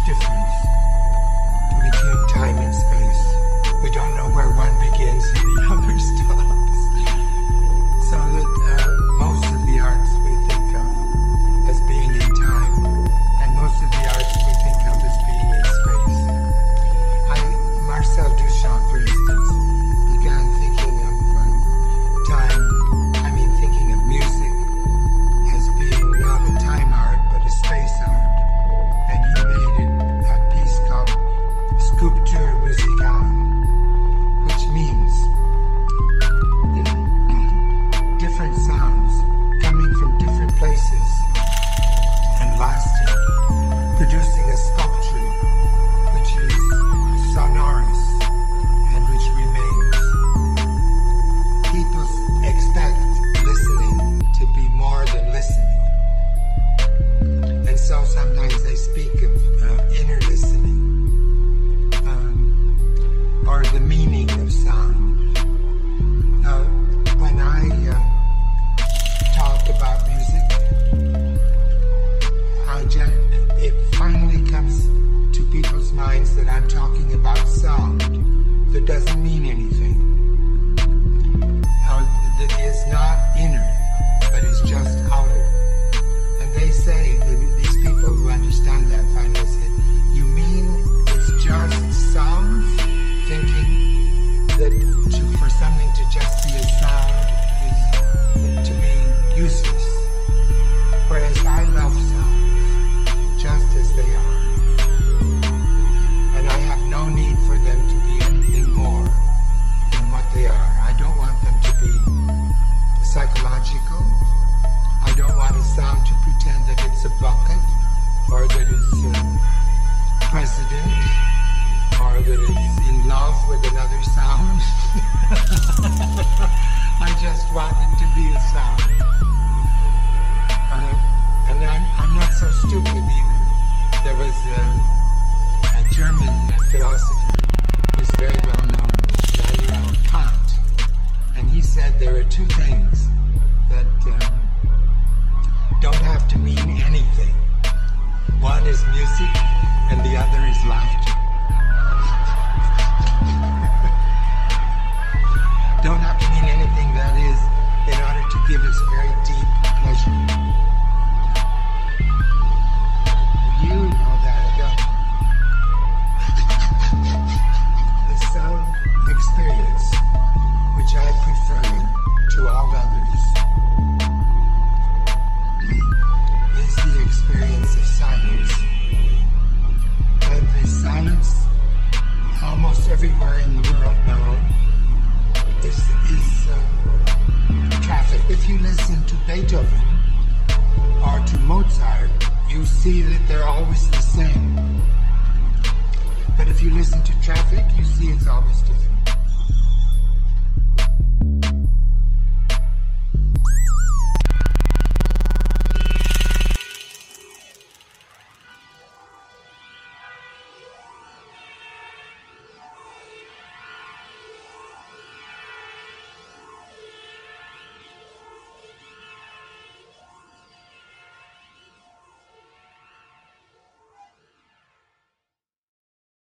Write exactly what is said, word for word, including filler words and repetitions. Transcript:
difference between time and space. We don't know where one begins and the other stops. So that uh, most of the arts we think of as being in time, and most of the arts we think of as being in space. I, Marcel Duchamp, for instance, began thinking of um, time, I mean thinking of music as being not a time art, but a space art. And he made it a piece called Sculpture Musicale, which means different sounds coming from different places and lasting, producing a sculpture which is sonorous and which remains. People expect listening to be more than listening. And so sometimes they speak of uh, inner listening, um, or the meaning of sound. Uh, when I uh, talk about music, I just, it finally comes to people's minds that I'm talking about sound that doesn't mean anything. Uh, that is not inner, but is just outer. And they say, the, these people who understand that finally say, you mean it's just sound? Thinking that to, for something to just be a sound is to be useless. Whereas I love sounds just as they are. And I have no need for them to be anything more than what they are. I don't want them to be psychological. I don't want a sound to pretend that it's a bucket, or that it's a president, or that it's in love with another sound. I just want it to be a sound. Uh, and I'm, I'm not so stupid either. There was a, a German philosopher who's very well known, Immanuel Kant, and he said there are two things that um, don't have to mean anything. One is music, and the other is laughter. Don't have to mean anything, that is, in order to give us very deep pleasure. You know that, don't you? The sound experience, which I prefer to all others, is the experience of silence. And the silence, almost everywhere in the world now, is, is uh, traffic. If you listen to Beethoven or to Mozart, you see that they're always the same. But if you listen to traffic, you see it's always different.